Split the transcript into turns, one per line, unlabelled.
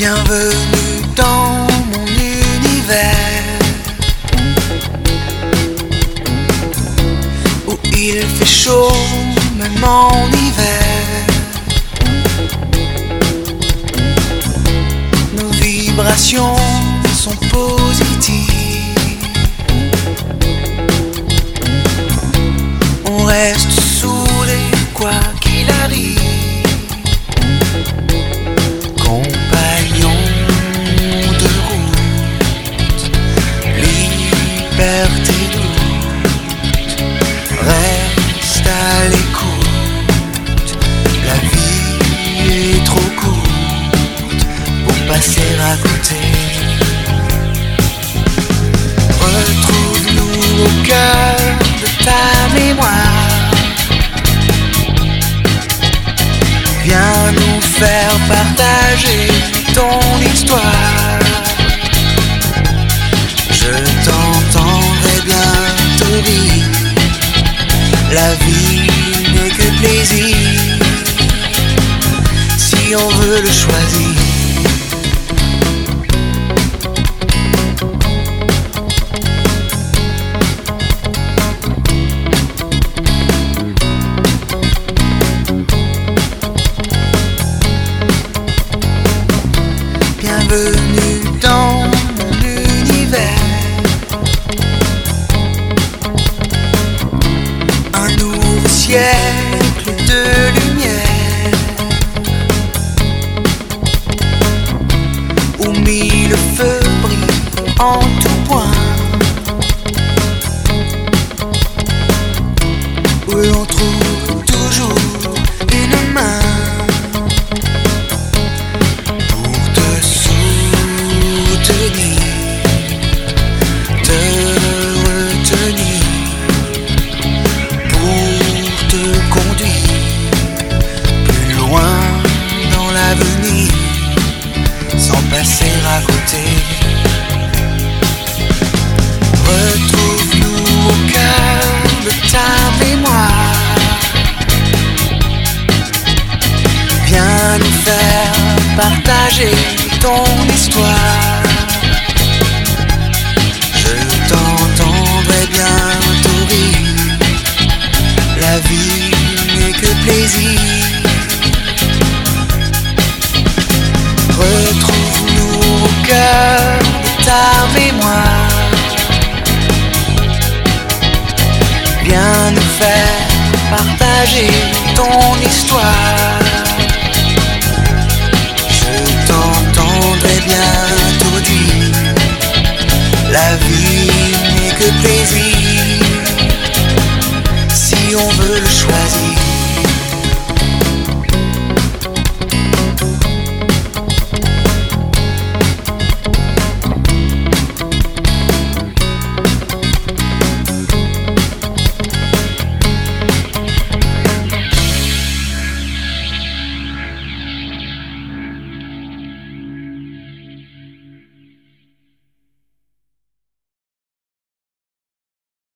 Bienvenue dans mon univers où il fait chaud même en hiver. Nos vibrations sont positives. On reste soudés quoi qu'il arrive. Liberté doute, reste à l'écoute. La vie est trop courte pour passer à côté. Retrouve-nous au cœur de ta mémoire. Viens nous faire partager ton histoire. Je t'entendrai bien te dire, la vie n'est que plaisir, si on veut le choisir. Bienvenue dans mon univers. Siècle de lumière où mille feux brillent en tout point, où l'on trouve toujours une main pour te soutenir, te retenir, plus loin dans l'avenir, sans passer à côté. Retrouve-nous au cœur de ta mémoire. Viens nous faire partager ton histoire. Je t'entendrai bientôt rire. La vie n'est que plaisir. Retrouve-nous au cœur de ta mémoire. Viens nous faire partager ton histoire.